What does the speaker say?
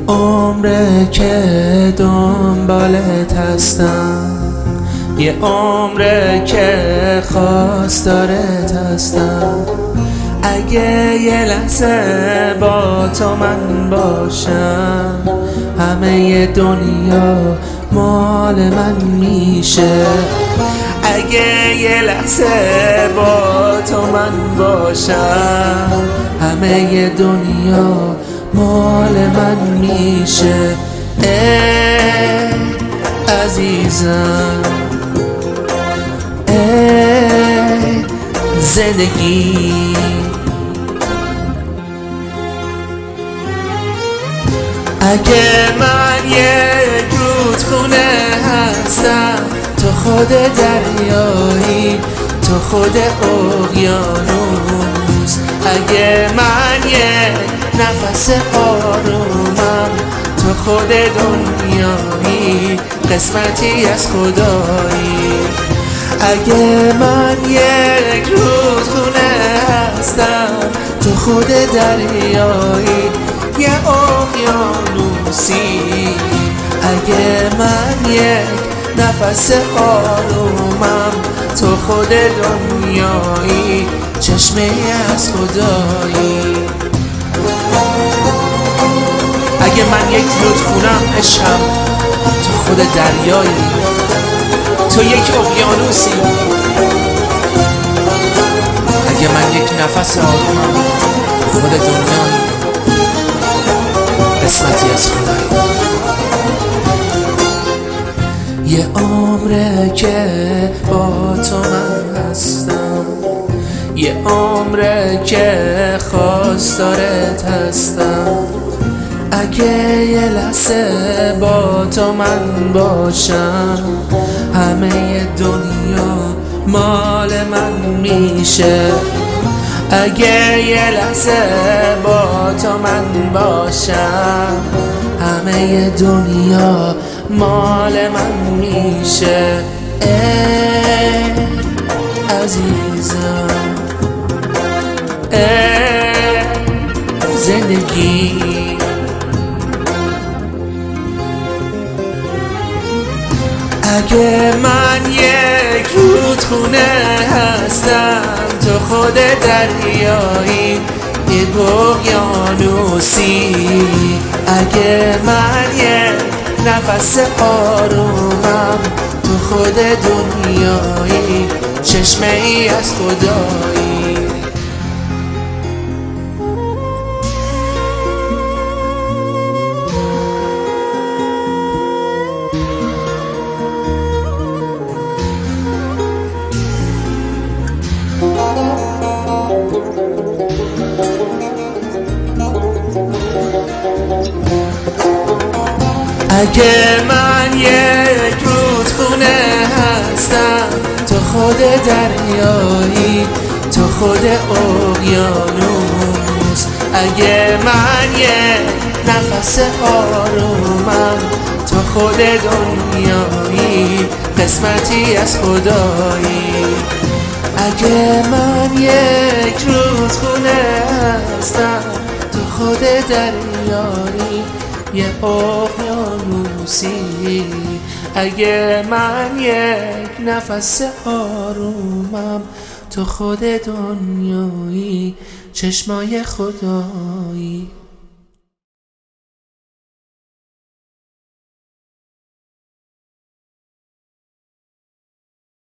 عمره که دنبالت هستم، یه عمره که خواستارت هستم. اگه یه لحظه با تو من باشم، همه دنیا مال من میشه. اگه یه لحظه با تو من باشم، همه دنیا مال من میشه. ای عزیزم، ای زندگی، اگه من یک رودخونه هستم، تو خود دریایی، تو خود اقیانوس. اگه من یک نفس آرومم، تو خود دنیایی، قسمتی از خدایی. اگه من یک رودخونه هستم، تو خود دریایی، یه اقیانوسی. اگه من یک نفس آرومم، تو خود دنیایی، چشمه از خدایی. اگه من یک رودخونم عشقم، تو خود دریایی، تو یک اقیانوسی. اگه من یک نفس آرومم، تو خود دنیایی، قسمتی از خدایی. یه عمره که با تو من هستم، یه عمره که خواستارت هستم. اگه یه لحظه با تو من باشم، همه دنیا مال من میشه. اگه یه لحظه با تو من باشم، همه دنیا مال من میشه. ای عزیزم، ای زندگی، اگه من یک رودخونه هستم، تو خود دریایی، یک اقیانوسی. اگه من یک نفس آرومم، تو خود دنیایی، چشمه ای از خدایی. اگه من یک رودخونه هستم، تو خود دریایی، تو خود اقیانوس. اگه من یک نفس آرومم، تو خود دنیایی، قسمتی از خدایی. اگه من یک رودخونه هستم، تو خود دریایی، یه اقیانوسی. اگه من یک نفس آرومم، تو خود دنیایی، چشمای خدایی.